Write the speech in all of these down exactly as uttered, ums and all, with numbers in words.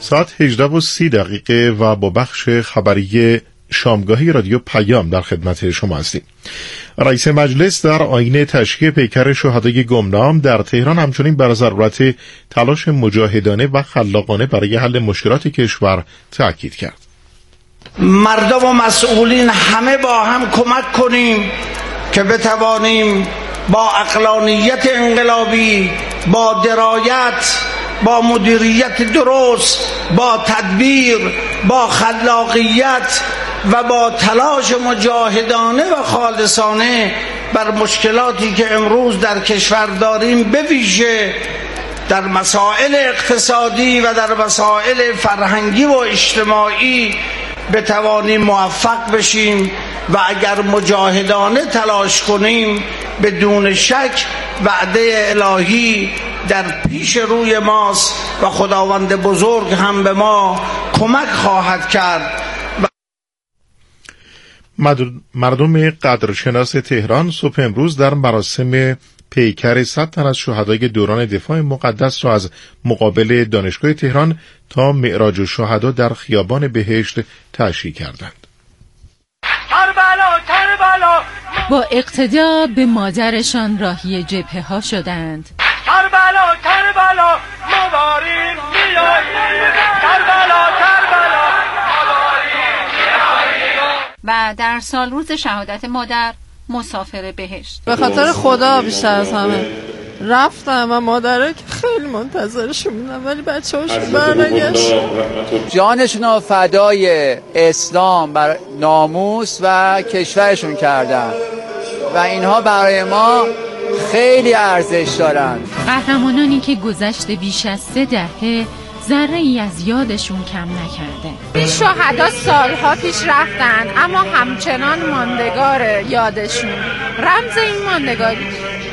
ساعت هجده و سی دقیقه و با بخش خبری شامگاهی رادیو پیام در خدمت شما هستیم. رئیس مجلس در آیین تشییع پیکر شهدای گمنام در تهران همچنین بر ضرورت تلاش مجاهدانه و خلاقانه برای حل مشکلات کشور تاکید کرد. مردم و مسئولین همه با هم کمک کنیم که بتوانیم با عقلانیت انقلابی، با درایت، با مدیریت درست، با تدبیر، با خلاقیت و با تلاش مجاهدانه و خالصانه بر مشکلاتی که امروز در کشور داریم، به ویژه در مسائل اقتصادی و در مسائل فرهنگی و اجتماعی بتوانیم موفق بشیم و اگر مجاهدانه تلاش کنیم بدون شک وعده الهی در پیش روی ماست و خداوند بزرگ هم به ما کمک خواهد کرد. مردم قدرشناس تهران صبح امروز در مراسم پیکر صد تن از شهدای دوران دفاع مقدس را از مقابل دانشگاه تهران تا معراج الشهدا در خیابان بهشت تشییع کردند. کربلا کربلا با اقتدا به مادرشان راهی جبهه ها شدند. کربلا کربلا مبارین بیایید، کربلا کربلا مبارین بیایید. و در سال روز شهادت مادر مسافر بهشت. به خاطر خدا بیشتر از همه رفتم و مادره که خیلی منتظرشون بودم ولی بچه هاشون برنگشت. جانشون رو فدای اسلام بر ناموس و کشورشون کردن و اینها برای ما خیلی ارزش دارن. قهرمانانی که گذشته بیش از سه دهه ذره ای از یادشون کم نکرده. این شهدا سالها پیش رفتن اما همچنان ماندگار یادشون. رمز این ماندگاری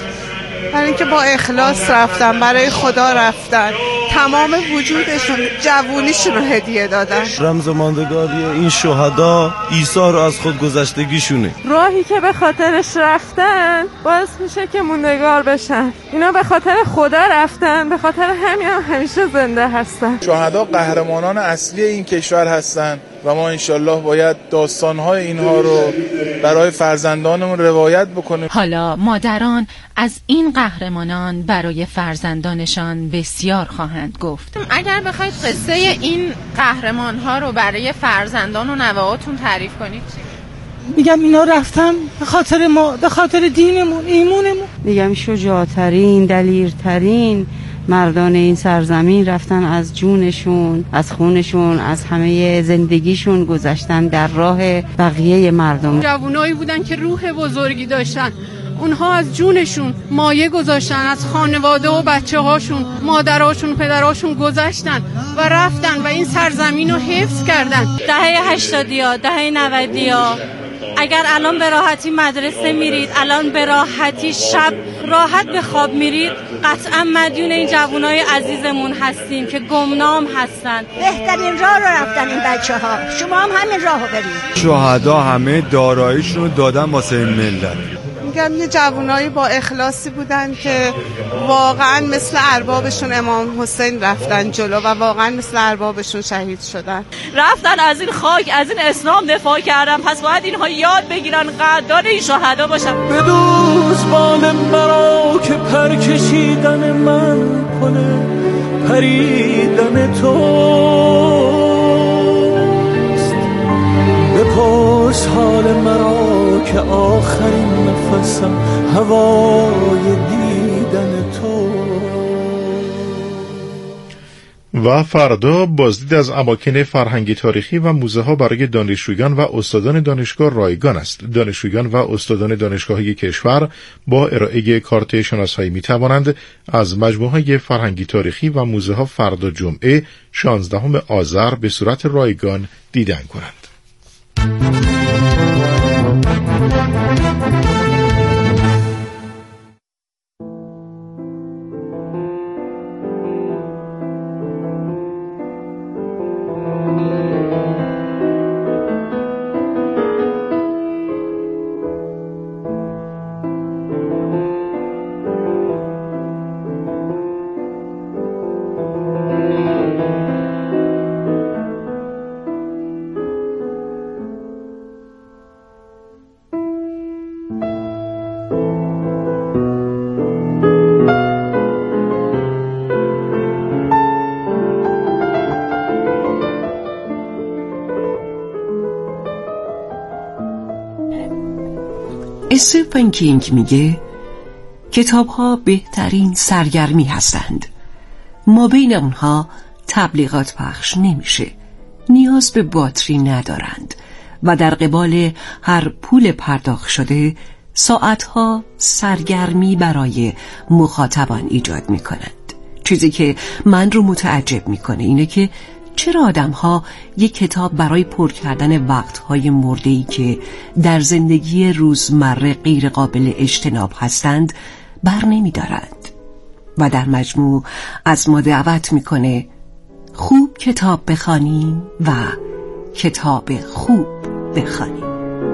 برای اینکه با اخلاص رفتن، برای خدا رفتن، تمام وجودشون، جوونیشون رو هدیه دادن. رمز ماندگاری این شهدا عیسی رو از خود گذشتگیشونه. راهی که به خاطرش رفتن باعث میشه که موندگار بشن. اینا به خاطر خدا رفتن، به خاطر همین هم همیشه زنده هستن. شهدا قهرمانان اصلی این کشور هستن و ما انشالله باید داستانهای اینها رو برای فرزندانمون روایت بکنیم. حالا مادران از این قهرمانان برای فرزندانشان بسیار خواهند گفت. اگر بخواید قصه این قهرمان ها رو برای فرزندان و نوه‌هاتون تعریف کنید، میگم اینا رفتن به خاطر ما، به خاطر دینمون، ایمونمون. میگم شجاعترین، دلیرترین مردان این سرزمین رفتن، از جونشون، از خونشون، از همه زندگیشون گذشتن در راه بقیه مردم. جوانایی بودن که روح بزرگی داشتن، اونها از جونشون مایه گذاشتن، از خانواده و بچه هاشون، مادراشون، پدراشون گذشتن و رفتن و این سرزمین رو حفظ کردن. دهه هشتادی ها، دهه نودی ها، اگر الان به راحتی مدرسه میرید، الان به راحتی شب راحت به خواب میرید، قطعا مدیون این جوانای عزیزمون هستیم که گمنام هستن. بهترین راه رو رفتن این بچه ها، شما هم همین راه رو برید. شهدا همه داراییشون رو دادن واسه این ملت. میگم یه جوانایی با اخلاصی بودن که واقعا مثل اربابشون امام حسین رفتن جلو و واقعا مثل اربابشون شهید شدن. رفتن از این خاک، از این اسلام دفاع کردن، پس باید اینها یاد بگیرن قدردان این شهدا باشن. بدوز بال مرا که پر کشیدن من کنه، پریدن توست. بپرس حال مرا که آخرین نفسم هوای دیدن تو. و فردا بازدید از اماکن فرهنگی تاریخی و موزه ها برای دانشجویان و استادان دانشگاه رایگان است. دانشجویان و استادان دانشگاهی کشور با ارائه کارت شناسایی می توانند از مجموعه های فرهنگی تاریخی و موزه ها فردا جمعه شانزدهم آذر به صورت رایگان دیدن کنند. استیفن کینگ میگه کتاب ها بهترین سرگرمی هستند. ما بین اونها تبلیغات پخش نمیشه، نیاز به باتری ندارند و در قبال هر پول پرداخت شده ساعتها سرگرمی برای مخاطبان ایجاد میکنند. چیزی که من رو متعجب میکنه اینه که چرا آدم‌ها یک کتاب برای پر کردن وقت‌های مرده‌ای که در زندگی روزمره غیر قابل اجتناب هستند بر نمی‌دارند و در مجموع از ما دعوت میکنه خوب کتاب بخوانیم و کتاب خوب بخوانیم.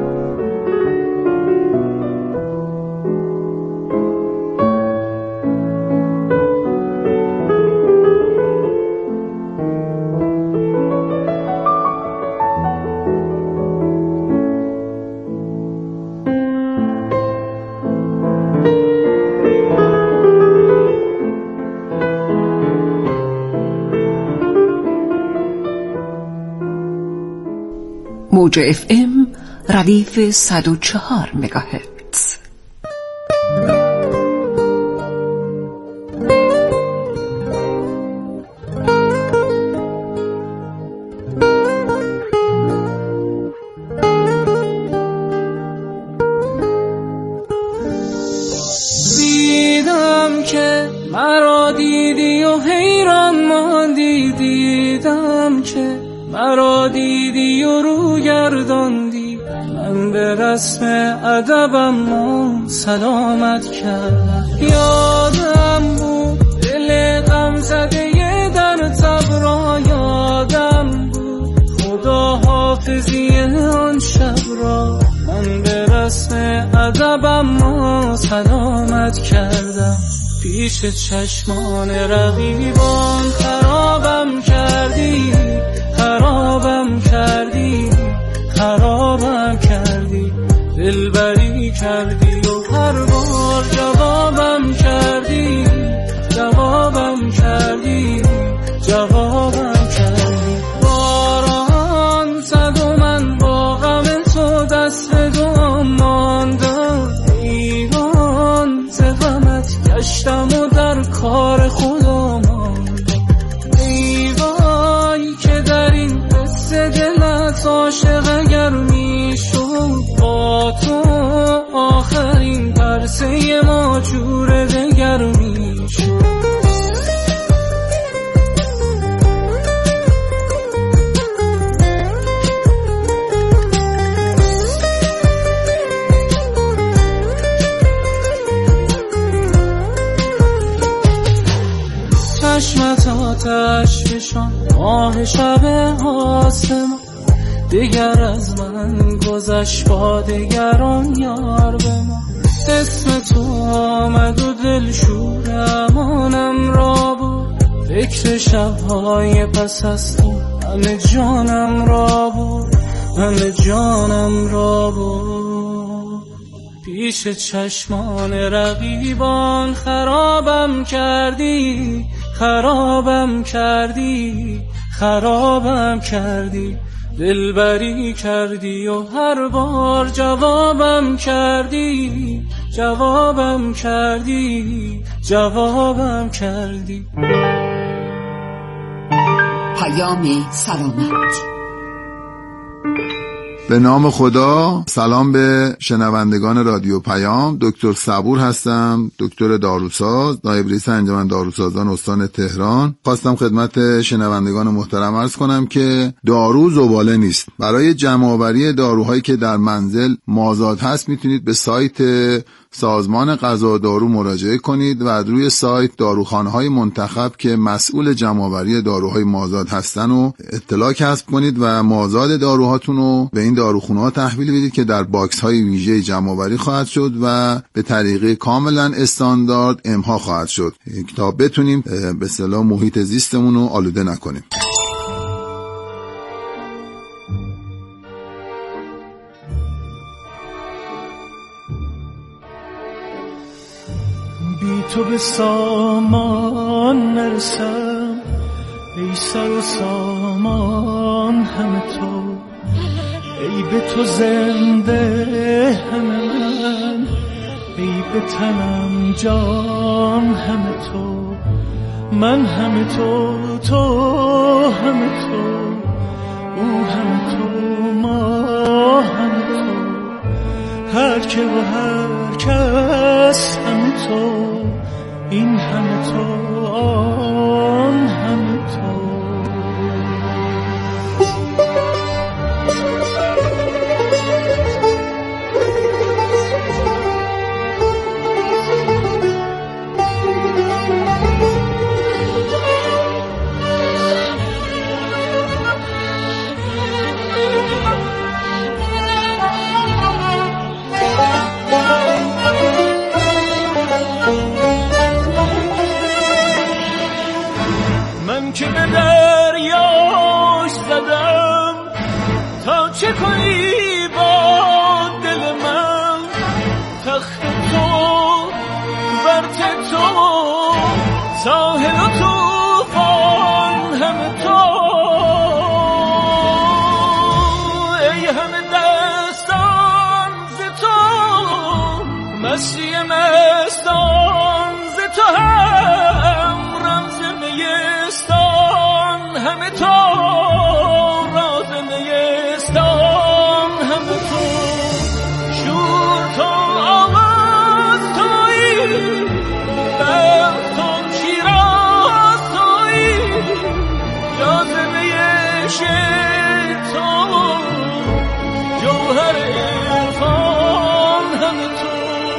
موج اف ام ردیف صد و چهار مگاهرتز. دیدم که مرا دیدی و حیران ماندی، دیدم که مرا دیدی و رو گرداندی، من به رسم ادبم و سلامت کردم. یادم بود دل غم زده در تب را، یادم بود خدا حافظی آن شب را، من به رسم ادبم و سلامت کردم. پیش چشمان رقیبان خرابم کردی، خرابم کردی، خرابم کردی، دلبری کردی و هر بار جوابم کردی، جوابم کردی، جوابم کردی. باران زد و من با غم تو دست به دعا ماندم، ایران ز غمت گشتم و در کار خدا ماندم. ای وای که در این قصه دلت عاشق اگر میشد، با تو آخرین پرسه ما جور دگر میشد. چشمت آتش فشان ماه شب آسمان، دیگر از من گذشت با دگران یار به ما. اسم تو آمد و دل شور امانم را بود، فکر شبهای پس از تو همه جانم را بود، همه جانم را بود. پیش چشمان رقیبان خرابم کردی، خرابم کردی، خرابم کردی، دلبری کردی و هر بار جوابم کردی، جوابم کردی، جوابم کردی. پیام سلامت. به نام خدا. سلام به شنوندگان رادیو پیام. دکتر صبور هستم، دکتر داروساز، نایب رئیس انجمن داروسازان استان تهران. خواستم خدمت شنوندگان محترم عرض کنم که دارو زباله نیست. برای جمع‌آوری داروهایی که در منزل مازاد هست میتونید به سایت سازمان غذا و دارو مراجعه کنید و از روی سایت داروخانه‌های منتخب که مسئول جمع‌آوری داروهای مازاد هستن و اطلاع کسب کنید و مازاد داروهاتون رو به این داروخانه‌ها تحویل بدید که در باکس‌های ویژه جمع‌آوری خواهد شد و به طریقه کاملا استاندارد امها خواهد شد تا بتونیم به اصطلاح محیط زیستمون رو آلوده نکنیم. بی تو به سامان نرسم، ای سر و سامان همه تو، ای به تو زنده همه من، ای به تنم جان همه تو، من همه تو، تو همه تو، او همه تو، ما همه تو، هر که و هر کس همه تو، این همه تو، آن همه تو. که به دریاش زدم تا چه کنی با دل من، تخت تو ورت تو ساحل و توفان همه تو، ای همه دستان ز تو، مستی مستان ز تو، هم رمز میستان همه تو، راز میستان همه تو، شور تو آواز تویی، بخت تو شیراز تویی، جاذبه عشق تو، جوهر عرفان همه تو.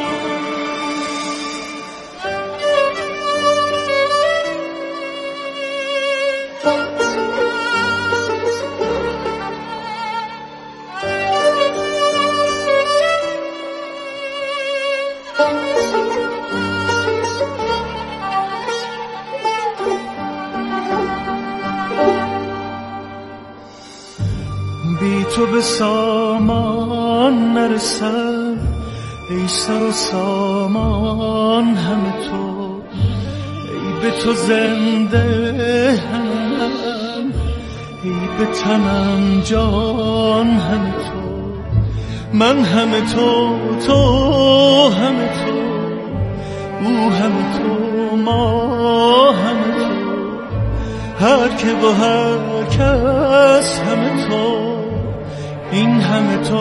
بی تو به سامان نرسم، ای سر و سامان همه تو، ای به تو زنده هم، ای به تنم جان همه تو، من همه تو، تو همه تو، او همه تو، ما همه تو، هر که با هر کس همه تو، این همه تو،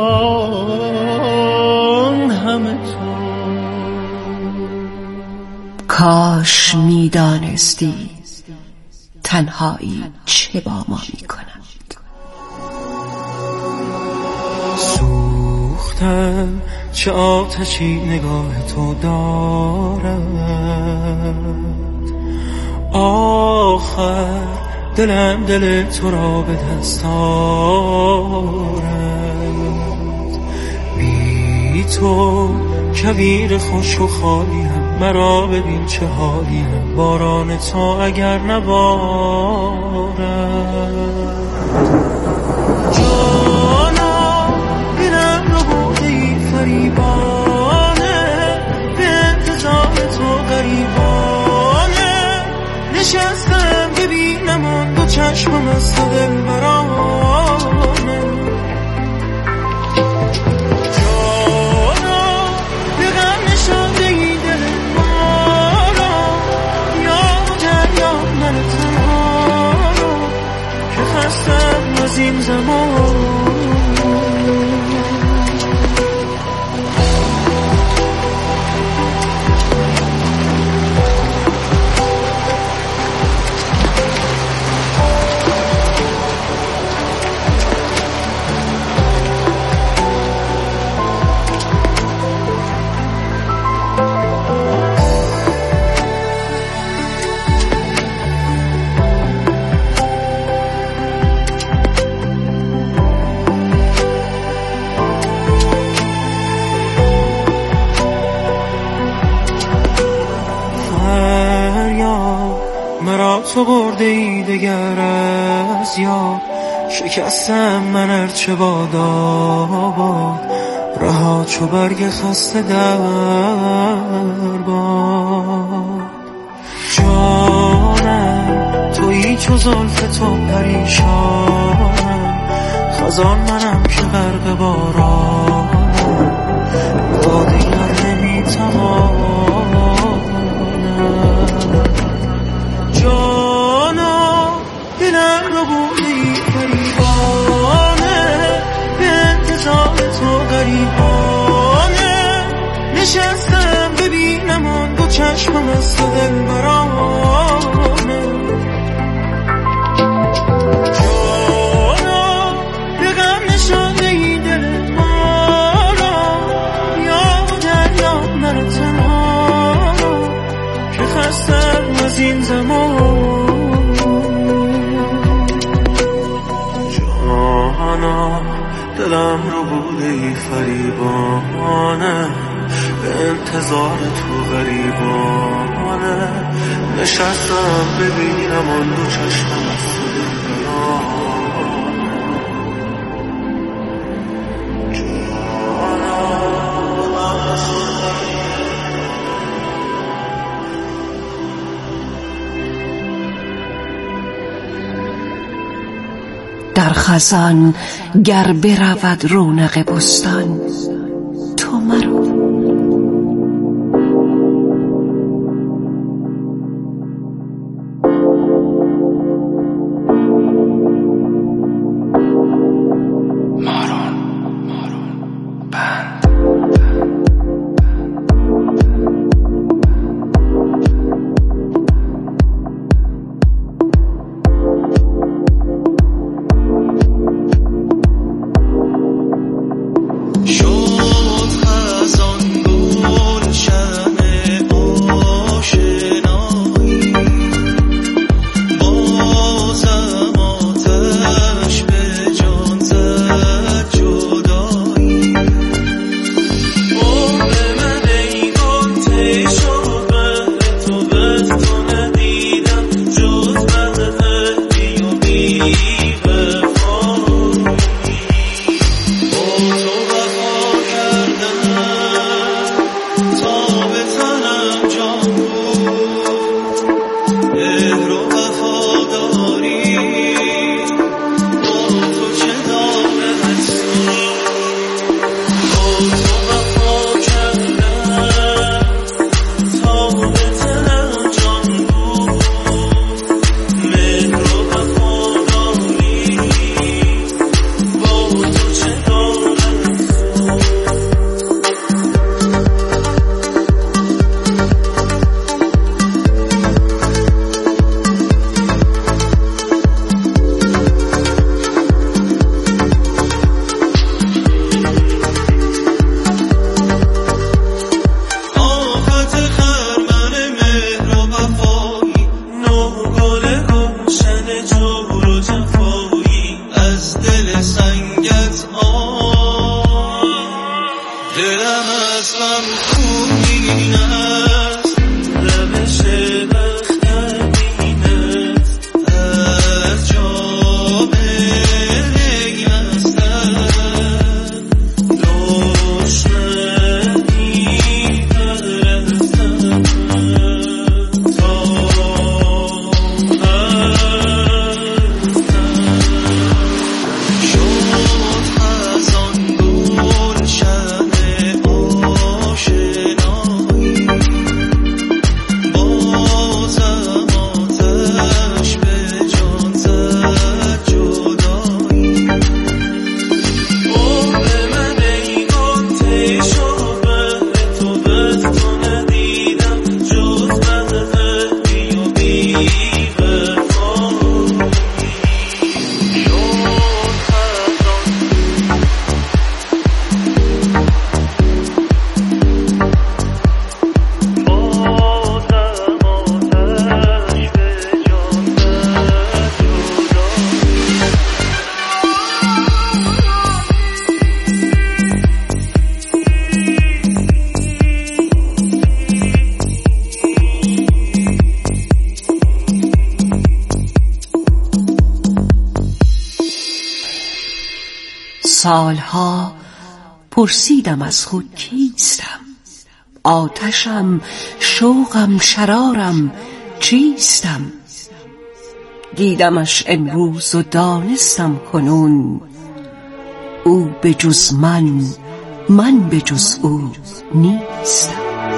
آن همه تو. کاش میدانستی تنهایی چه با ما میکند. سوختم چه آتشی نگاه تو دارد، آخر دلم دل تو را به دست آرد، بی تو کویر خوش و خالیم، مرا ببین چه حالیم، باران تو اگر نبارد. جانا دلم رو بودی فریبانه، به انتظار تو غریبانه، نشستم ببینم آن دو چشمم از تو دل برانه. جانا به غم نشانده ای دل ما را، یا جریان من تنها را، که خستم از این زمان. تو برده ای دگر از یاد، شکستم من ارچه باد آباد، رها چو برگ خسته در باد. جانم تویی چو زلف تو پریشانم، خزان منم که غرق باران با دیگر نمیتوانم جانا دلم رو بودی غریبانه به انتظار تو غریبانه نشستم ببینم آن دو چشمم از تو دل برانه جانا به غم نشانده این دل ما را یا دریا من تنها که خستم از این زمان جانا دلم رو بوده ای فریبانه به انتظار تو غریبانه نشستم ببینم آن دو چشمم از تو دل در خزان گر برود رونق بستان تو مرو سالها پرسیدم از خود کیستم، آتشم، شوقم، شرارم چیستم. دیدمش امروز و دانستم کنون او به جز من، من به جز او نیستم.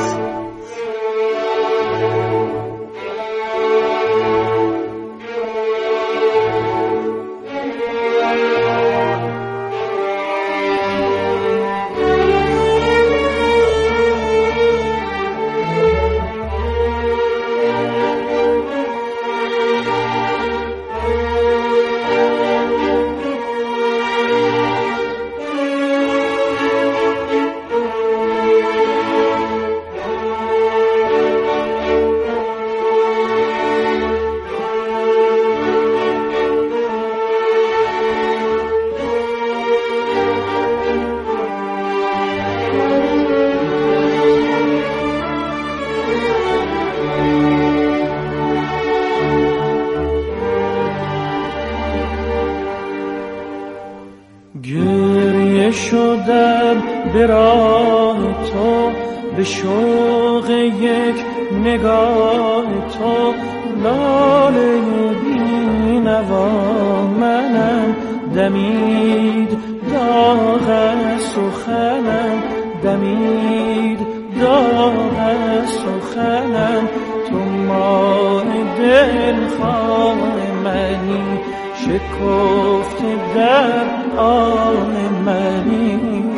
گریه شدم به راه تو، به شوق یک نگاه تو، لاله بی‌نوا منم، دمید داغ سخنم، دمید داغ سخنم، تو ماه دلخواه منی، شکفت در آن منی.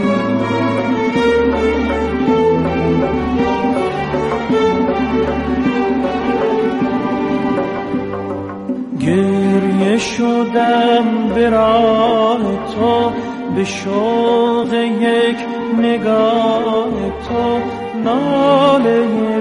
گریه شدم به راه تو، به شوق یک نگاه تو، ناله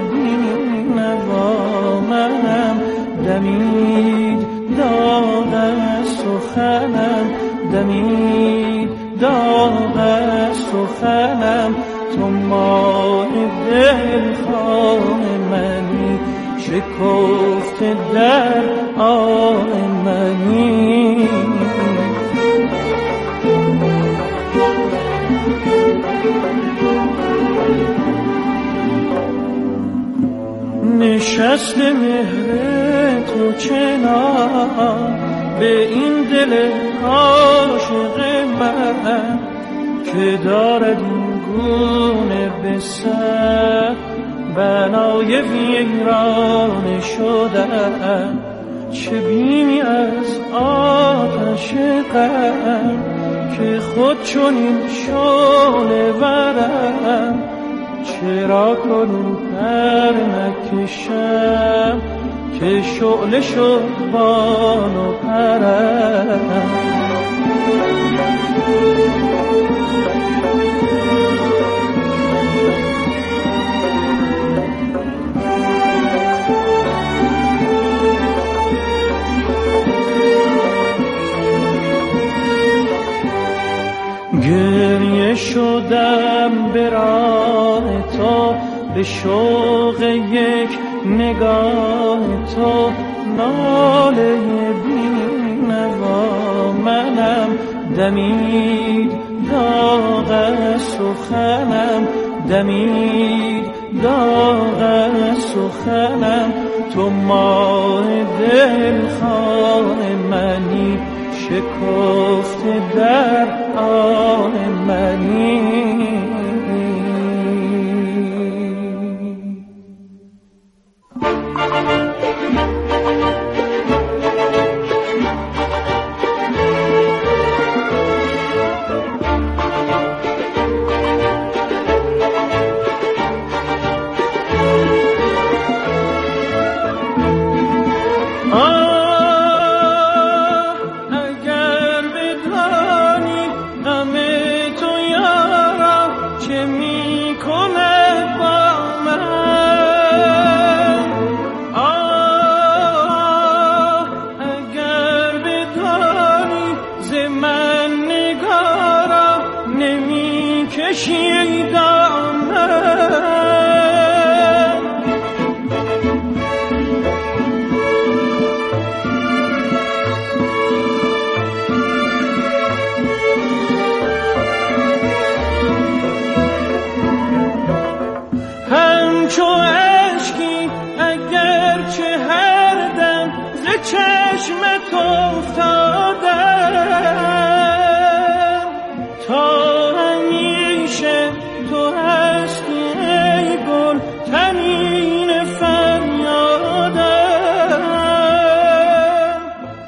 بی‌نوا منم، دمید داغ سخنم، دمید داغ سخنم، تو ماه دلخواه منی، شکفت در آن منی. نشست مهر تو چنان به این دل عاشق من، که دارد این گونه به سر بنای ویرانه شدن. چه بینی از آتش غم که خود چنین شعله ورم، چرا کنون پر نکشم که شعله شد بال و پرم. گریه شدم به راه تو، به شوق یک نگاه تو، ناله بی‌نوا منم، دمید داغ سخنم، دمید داغ سخنم، تو ماه دلخواه منی، شکفت در آن منی.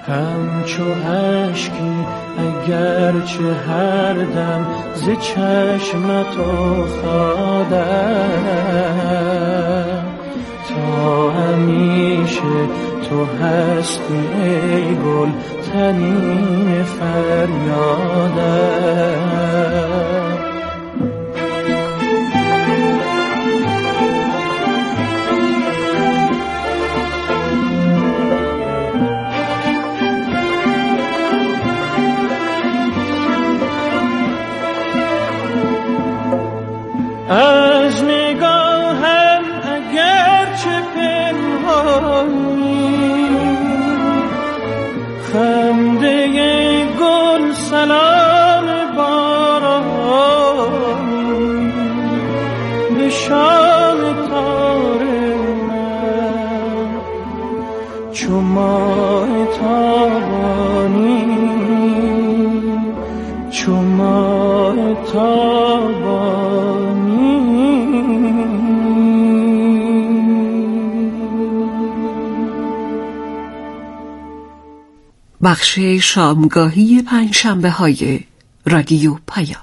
همچو اشکی اگرچه هر دم ز چشمت افتادم، تا همیشه تو هستی ای گل تنین فریادم. از نگاهم اگرچه پنهانی، خنده گل سلام بارانی، به شام تار من چو ماه تابانی، چو ماه تابانی. بخش شامگاهی پنجشنبه های رادیو پیام.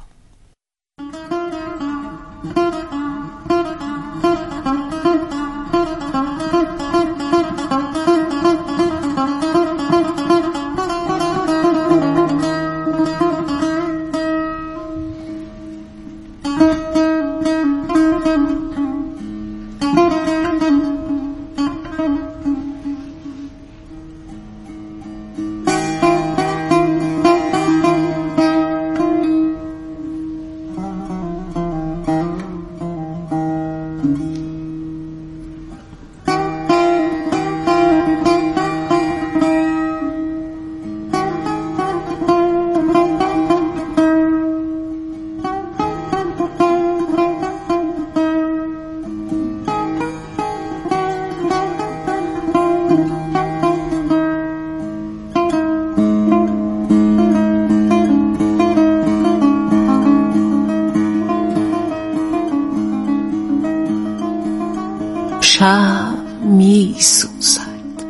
شب می سوزد،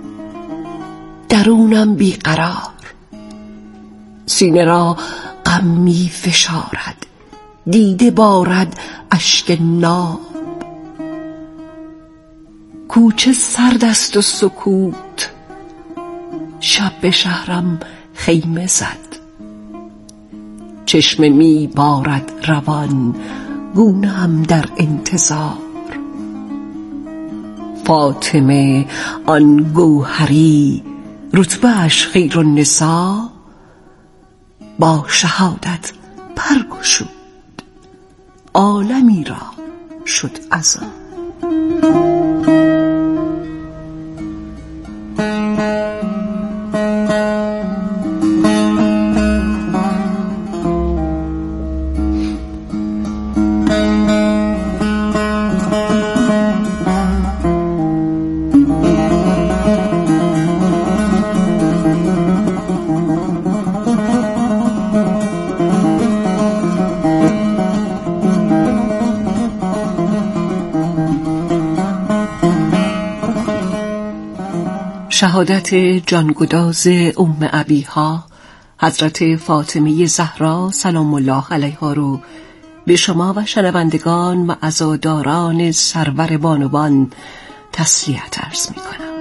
درونم بیقرار، سینه را غم می فشارد، دیده بارد اشک ناب. کوچه سرد است و سکوت، شب به شهرم خیمه زد. چشم می بارد روان، گونه‌ام در انتظار. فاطمه آن گوهری، رتبه‌اش خیر النساء، با شهادت پرگشود، عالمی را شد عزا. شهادت جانگداز ام ابیها حضرت فاطمه زهرا سلام الله علیها رو به شما و شنوندگان و عزاداران سرور بانوان تسلیت عرض می کنم.